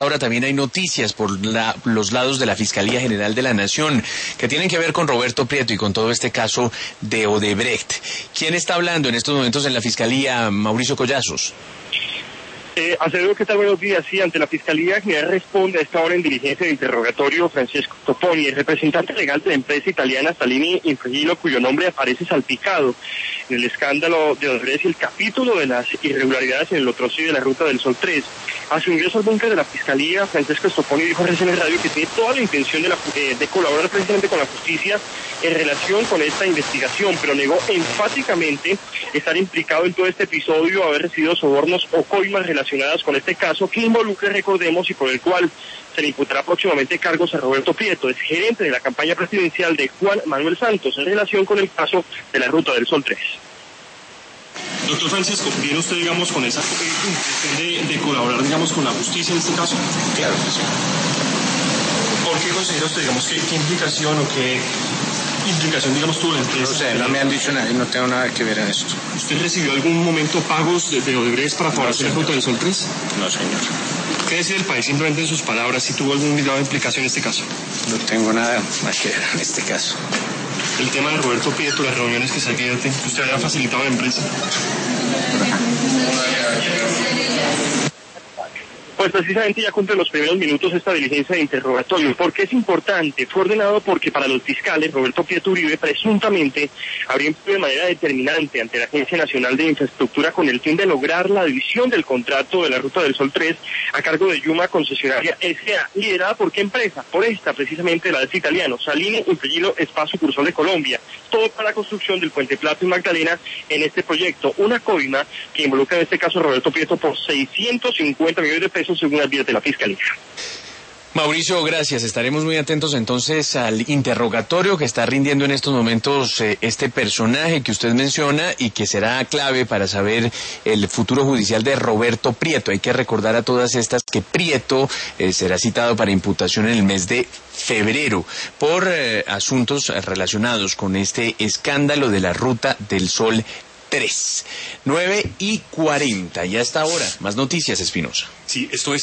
Ahora también hay noticias por los lados de la Fiscalía General de la Nación que tienen que ver con Roberto Prieto y con todo este caso de Odebrecht. ¿Quién está hablando en estos momentos en la Fiscalía, Mauricio Collazos? Acevedo, ¿qué tal? Buenos días. Sí, ante la Fiscalía General responde a esta hora en diligencia de interrogatorio Francesco Toponi, el representante legal de la empresa italiana Salini Infragilo, cuyo nombre aparece salpicado en el escándalo de Odebrecht y el capítulo de las irregularidades en el otro sí de la Ruta del Sol 3. A su ingreso al búnker de la Fiscalía, Francesco Toponi dijo a RCN Radio que tiene toda la intención de colaborar precisamente con la justicia en relación con esta investigación, pero negó enfáticamente estar implicado en todo este episodio, haber recibido sobornos o coimas relacionadas con este caso que involucra, recordemos, y por el cual se le imputará próximamente cargos a Roberto Prieto, es gerente de la campaña presidencial de Juan Manuel Santos en relación con el caso de la Ruta del Sol 3. Doctor Francisco, ¿viene usted, digamos, con esa intención de colaborar, digamos, con la justicia en este caso? Claro que sí. ¿Por qué considera usted, digamos, qué implicación o qué implicación, digamos, tuvo la empresa? No sé, no me han dicho nada y no tengo nada que ver en esto. ¿Usted recibió algún momento pagos de Odebrecht para favorecer la Ruta del Sol 3? No, señor. ¿Qué decide el país simplemente en sus palabras si tuvo algún grado de implicación en este caso? No tengo nada más que ver en este caso. El tema de Roberto Prieto, las reuniones que se advierten, ¿usted había facilitado a la empresa? Pues precisamente ya cumple los primeros minutos esta diligencia de interrogatorio. ¿Por qué es importante? Fue ordenado porque para los fiscales, Roberto Prieto Uribe presuntamente habría influido de manera determinante ante la Agencia Nacional de Infraestructura con el fin de lograr la división del contrato de la Ruta del Sol 3 a cargo de Yuma Concesionaria S.A., liderada por qué empresa, por esta precisamente la del italiano, Salini Infragilo Spa Sucursal de Colombia, todo para la construcción del Puente Plata y Magdalena en este proyecto, una coima que involucra en este caso a Roberto Prieto por 650 millones de pesos según advierte la Fiscalía. Mauricio, gracias. Estaremos muy atentos entonces al interrogatorio que está rindiendo en estos momentos este personaje que usted menciona y que será clave para saber el futuro judicial de Roberto Prieto. Hay que recordar a todas estas que Prieto será citado para imputación en el mes de febrero por asuntos relacionados con este escándalo de la Ruta del Sol 3. 9:40. Ya está ahora. Más noticias, Espinosa. Sí, esto es